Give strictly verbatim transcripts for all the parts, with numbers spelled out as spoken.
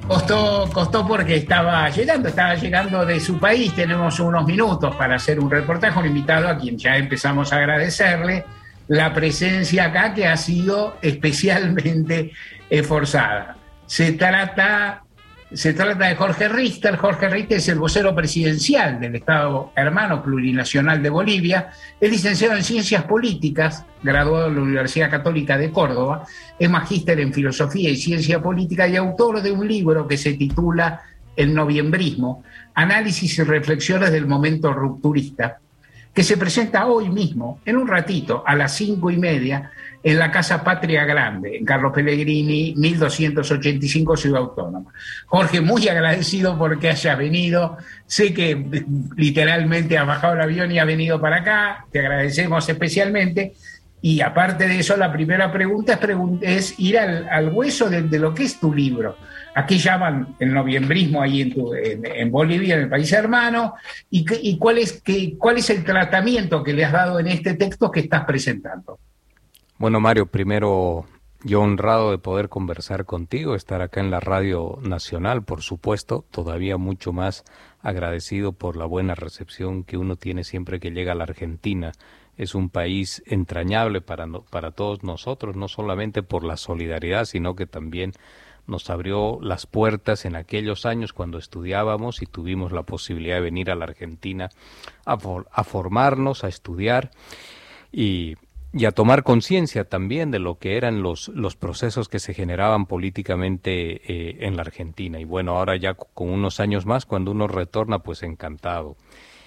Costó, costó porque estaba llegando, estaba llegando de su país. Tenemos unos minutos para hacer un reportaje, un invitado a quien ya empezamos a agradecerle la presencia acá, que ha sido especialmente esforzada. Se trata, se trata de Jorge Richter. Jorge Richter es el vocero presidencial del Estado Hermano Plurinacional de Bolivia. Es licenciado en Ciencias Políticas, graduado en la Universidad Católica de Córdoba. Es magíster en Filosofía y Ciencia Política y autor de un libro que se titula El noviembrismo, análisis y reflexiones del momento rupturista, que se presenta hoy mismo, en un ratito, a las cinco y media, en la Casa Patria Grande, en Carlos Pellegrini, mil doscientos ochenta y cinco, Ciudad Autónoma. Jorge, muy agradecido porque hayas venido. Sé que literalmente has bajado el avión y has venido para acá. Te agradecemos especialmente. Y aparte de eso, la primera pregunta es, pregun- es ir al, al hueso de, de lo que es tu libro. Aquí llaman el noviembrismo ahí en, tu, en, en Bolivia, en el país hermano, y, que, y cuál, es, que, cuál es el tratamiento que le has dado en este texto que estás presentando. Bueno, Mario, primero yo honrado de poder conversar contigo, estar acá en la Radio Nacional, por supuesto, todavía mucho más agradecido por la buena recepción que uno tiene siempre que llega a la Argentina. Es un país entrañable para, no, para todos nosotros, no solamente por la solidaridad, sino que también nos abrió las puertas en aquellos años cuando estudiábamos y tuvimos la posibilidad de venir a la Argentina a, for, a formarnos, a estudiar y, y a tomar conciencia también de lo que eran los, los procesos que se generaban políticamente eh, en la Argentina. Y bueno, ahora ya con unos años más, cuando uno retorna, pues encantado.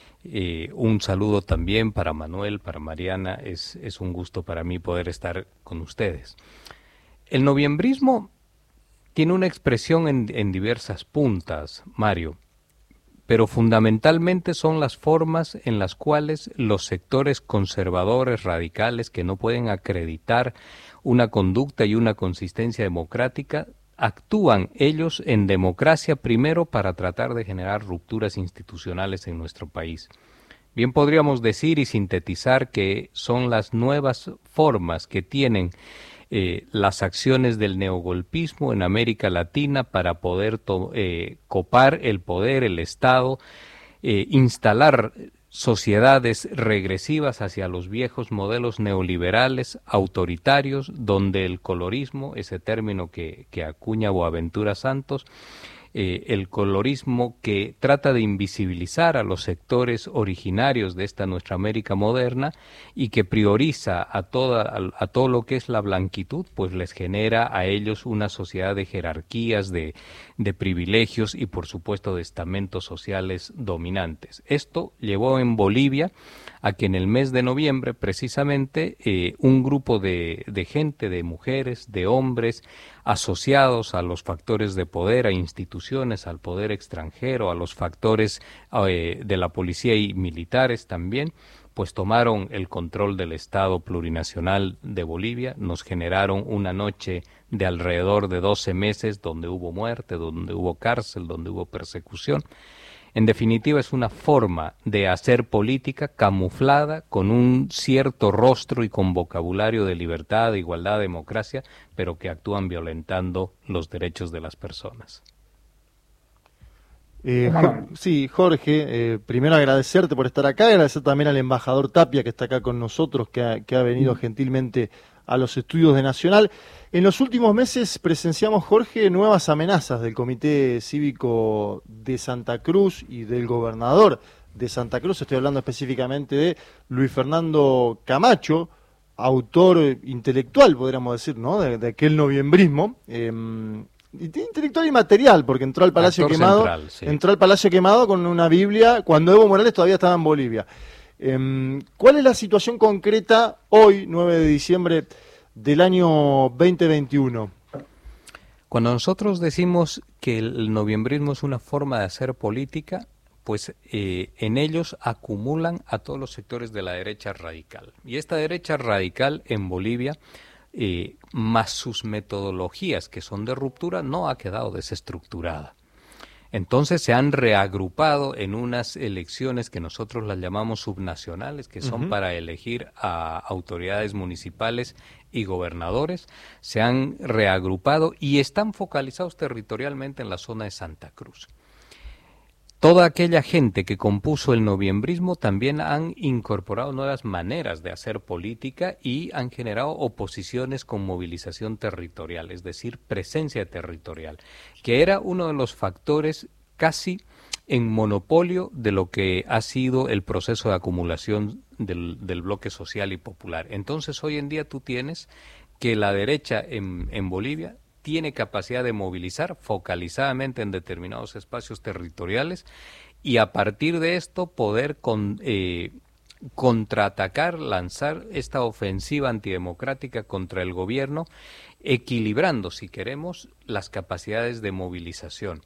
Eh, un saludo también para Manuel, para Mariana, es, es un gusto para mí poder estar con ustedes. El noviembrismo tiene una expresión en, en diversas puntas, Mario, pero fundamentalmente son las formas en las cuales los sectores conservadores, radicales, que no pueden acreditar una conducta y una consistencia democrática, actúan ellos en democracia primero para tratar de generar rupturas institucionales en nuestro país. Bien podríamos decir y sintetizar que son las nuevas formas que tienen eh, las acciones del neogolpismo en América Latina para poder to- eh, copar el poder, el Estado, eh, instalar sociedades regresivas hacia los viejos modelos neoliberales, autoritarios, donde el colorismo, ese término que, que acuña Boaventura Santos, eh, el colorismo que trata de invisibilizar a los sectores originarios de esta nuestra América moderna y que prioriza a, toda, a, a todo lo que es la blanquitud, pues les genera a ellos una sociedad de jerarquías, de, de privilegios y por supuesto de estamentos sociales dominantes. Esto llevó en Bolivia a que en el mes de noviembre precisamente eh, un grupo de, de gente, de mujeres, de hombres, asociados a los factores de poder, a instituciones, al poder extranjero, a los factores eh, de la policía y militares también, pues tomaron el control del Estado plurinacional de Bolivia, nos generaron una noche de alrededor de doce meses donde hubo muerte, donde hubo cárcel, donde hubo persecución. En definitiva, es una forma de hacer política camuflada con un cierto rostro y con vocabulario de libertad, de igualdad, de democracia, pero que actúan violentando los derechos de las personas. Eh, jo- sí, Jorge, eh, primero agradecerte por estar acá, agradecer también al embajador Tapia que está acá con nosotros, que ha, que ha venido gentilmente a los estudios de Nacional. En los últimos meses presenciamos, Jorge, nuevas amenazas del Comité Cívico de Santa Cruz y del gobernador de Santa Cruz. Estoy hablando específicamente de Luis Fernando Camacho, autor intelectual, podríamos decir, ¿no?, de, de aquel noviembrismo. Eh, intelectual y material, porque entró al Palacio Actor Quemado, central, sí. entró al Palacio Quemado con una Biblia cuando Evo Morales todavía estaba en Bolivia. Eh, ¿Cuál es la situación concreta hoy, nueve de diciembre del año veinte veintiuno? Cuando nosotros decimos que el noviembrismo es una forma de hacer política, pues eh, en ellos acumulan a todos los sectores de la derecha radical. Y esta derecha radical en Bolivia, eh, más sus metodologías que son de ruptura, no ha quedado desestructurada. Entonces se han reagrupado en unas elecciones que nosotros las llamamos subnacionales, que son uh-huh. para elegir a autoridades municipales y gobernadores se han reagrupado y están focalizados territorialmente en la zona de Santa Cruz. Toda aquella gente que compuso el noviembrismo también han incorporado nuevas maneras de hacer política y han generado oposiciones con movilización territorial, es decir, presencia territorial, que era uno de los factores casi en monopolio de lo que ha sido el proceso de acumulación del, del bloque social y popular. Entonces, hoy en día tú tienes que la derecha en, en Bolivia tiene capacidad de movilizar focalizadamente en determinados espacios territoriales y a partir de esto poder con, eh, contraatacar, lanzar esta ofensiva antidemocrática contra el gobierno, equilibrando, si queremos, las capacidades de movilización.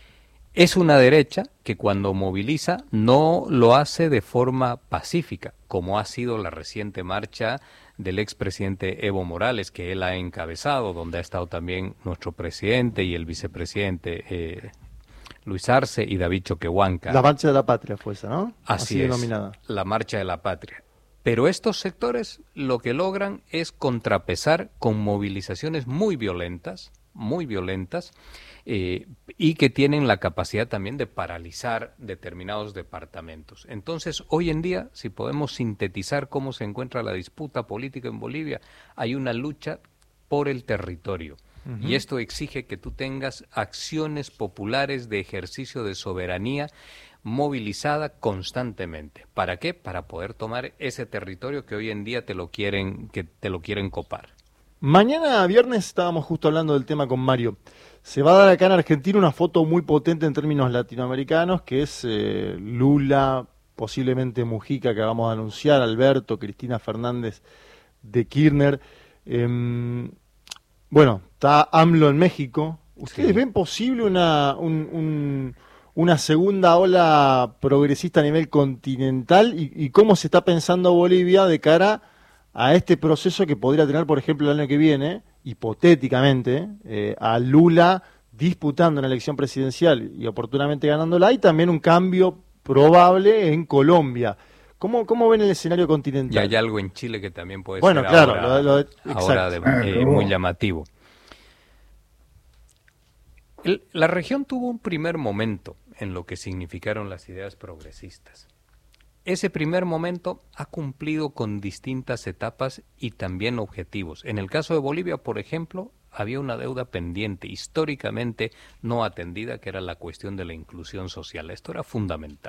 Es una derecha que cuando moviliza no lo hace de forma pacífica, como ha sido la reciente marcha del expresidente Evo Morales, que él ha encabezado, donde ha estado también nuestro presidente y el vicepresidente eh, Luis Arce y David Choquehuanca. La marcha de la patria fue esa, ¿no? Así, Así es, denominada. La marcha de la patria. Pero estos sectores lo que logran es contrapesar con movilizaciones muy violentas, muy violentas, eh, y que tienen la capacidad también de paralizar determinados departamentos. Entonces, hoy en día, si podemos sintetizar cómo se encuentra la disputa política en Bolivia, hay una lucha por el territorio. Uh-huh. Y esto exige que tú tengas acciones populares de ejercicio de soberanía movilizada constantemente. ¿Para qué? Para poder tomar ese territorio que hoy en día te lo quieren, que te lo quieren copar. Mañana viernes estábamos justo hablando del tema con Mario. Se va a dar acá en Argentina una foto muy potente en términos latinoamericanos, que es eh, Lula, posiblemente Mujica, que vamos a anunciar, Alberto, Cristina Fernández de Kirchner. Eh, bueno, está AMLO en México. ¿Ustedes sí. ven posible una, un, un, una segunda ola progresista a nivel continental? ¿Y, y cómo se está pensando Bolivia de cara a este proceso que podría tener, por ejemplo, el año que viene, hipotéticamente, eh, a Lula disputando una elección presidencial y oportunamente ganándola, y también un cambio probable en Colombia? ¿Cómo, cómo ven el escenario continental? Y hay algo en Chile que también puede bueno, ser claro, ahora, lo, lo de, ahora de, eh, muy llamativo. El, la región tuvo un primer momento en lo que significaron las ideas progresistas. Ese primer momento ha cumplido con distintas etapas y también objetivos. En el caso de Bolivia, por ejemplo, había una deuda pendiente, históricamente no atendida, que era la cuestión de la inclusión social. Esto era fundamental.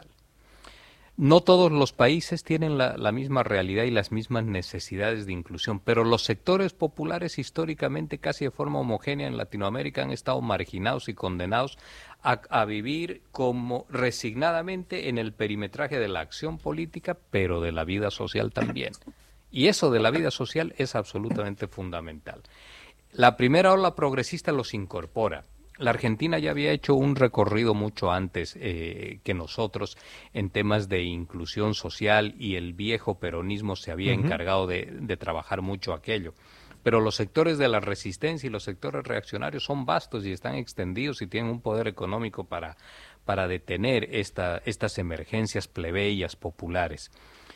No todos los países tienen la, la misma realidad y las mismas necesidades de inclusión, pero los sectores populares históricamente casi de forma homogénea en Latinoamérica han estado marginados y condenados a, a vivir como resignadamente en el perimetraje de la acción política, pero de la vida social también. Y eso de la vida social es absolutamente fundamental. La primera ola progresista los incorpora. La Argentina ya había hecho un recorrido mucho antes eh, que nosotros en temas de inclusión social y el viejo peronismo se había uh-huh. encargado de, de trabajar mucho aquello. Pero los sectores de la resistencia y los sectores reaccionarios son vastos y están extendidos y tienen un poder económico para, para detener esta, estas emergencias plebeyas populares.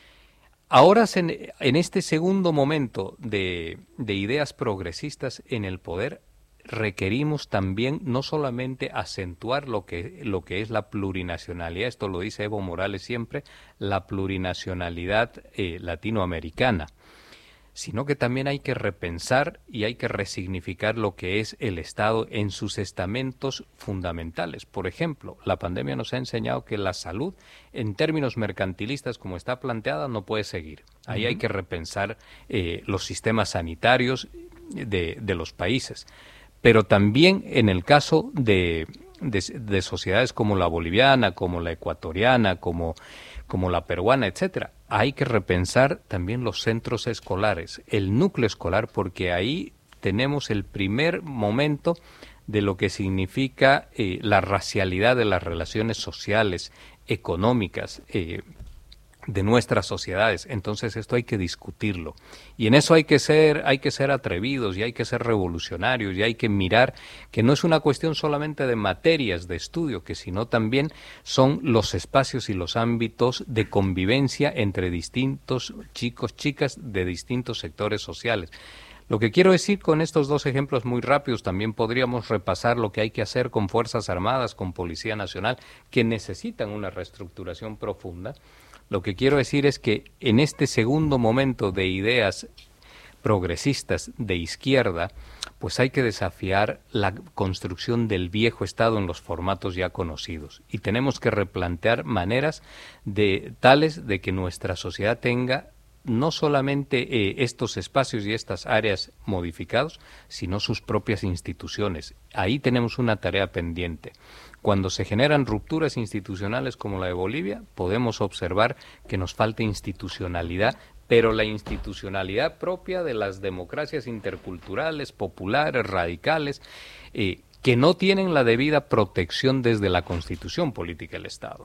Ahora, en este segundo momento de, de ideas progresistas en el poder, requerimos también no solamente acentuar lo que, lo que es la plurinacionalidad, esto lo dice Evo Morales siempre, la plurinacionalidad eh, latinoamericana, sino que también hay que repensar y hay que resignificar lo que es el Estado en sus estamentos fundamentales. Por ejemplo, la pandemia nos ha enseñado que la salud, en términos mercantilistas como está planteada, no puede seguir. Ahí uh-huh. hay que repensar eh, los sistemas sanitarios de, de los países. Pero también en el caso de, de, de sociedades como la boliviana, como la ecuatoriana, como, como la peruana, etcétera, hay que repensar también los centros escolares, el núcleo escolar, porque ahí tenemos el primer momento de lo que significa eh, la racialidad de las relaciones sociales, económicas, eh, de nuestras sociedades. Entonces esto hay que discutirlo y en eso hay que ser hay que ser atrevidos y hay que ser revolucionarios y hay que mirar que no es una cuestión solamente de materias de estudio, que sino también son los espacios y los ámbitos de convivencia entre distintos chicos, chicas de distintos sectores sociales. Lo que quiero decir con estos dos ejemplos muy rápidos, también podríamos repasar lo que hay que hacer con Fuerzas Armadas, con Policía Nacional, que necesitan una reestructuración profunda. Lo que quiero decir es que en este segundo momento de ideas progresistas de izquierda, pues hay que desafiar la construcción del viejo Estado en los formatos ya conocidos y tenemos que replantear maneras de tales de que nuestra sociedad tenga no solamente eh, estos espacios y estas áreas modificados, sino sus propias instituciones. Ahí tenemos una tarea pendiente. Cuando se generan rupturas institucionales como la de Bolivia, podemos observar que nos falta institucionalidad, pero la institucionalidad propia de las democracias interculturales, populares, radicales, eh, que no tienen la debida protección desde la Constitución política del Estado.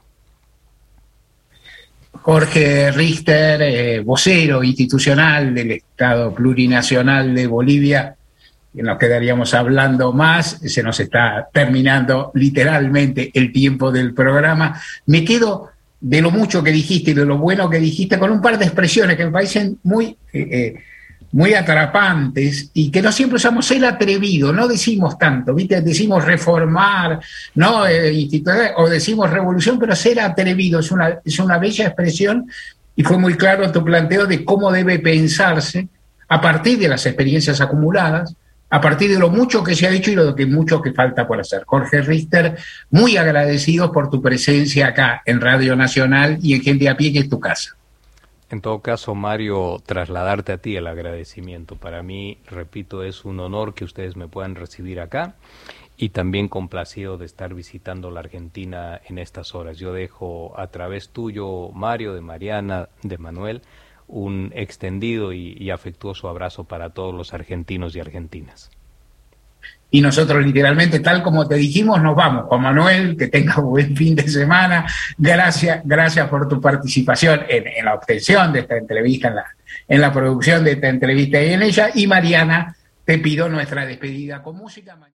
Jorge Richter, eh, vocero institucional del Estado Plurinacional de Bolivia, que nos quedaríamos hablando más, se nos está terminando literalmente el tiempo del programa. Me quedo de lo mucho que dijiste y de lo bueno que dijiste con un par de expresiones que me parecen muy, eh, eh, muy atrapantes y que no siempre usamos. El atrevido, no decimos tanto, ¿viste? Decimos reformar, ¿no? Eh, o decimos revolución, pero ser atrevido es una, es una bella expresión y fue muy claro tu planteo de cómo debe pensarse a partir de las experiencias acumuladas, a partir de lo mucho que se ha hecho y lo que mucho que falta por hacer. Jorge Richter, muy agradecidos por tu presencia acá en Radio Nacional y en Gente a Pie, que es tu casa. En todo caso, Mario, trasladarte a ti el agradecimiento. Para mí, repito, es un honor que ustedes me puedan recibir acá y también complacido de estar visitando la Argentina en estas horas. Yo dejo a través tuyo, Mario, de Mariana, de Manuel, un extendido y, y afectuoso abrazo para todos los argentinos y argentinas. Y nosotros literalmente, tal como te dijimos, nos vamos. Juan Manuel, que tengas un buen fin de semana. Gracias, gracias por tu participación en, en la obtención de esta entrevista, en la, en la producción de esta entrevista y en ella. Y Mariana, te pido nuestra despedida con música.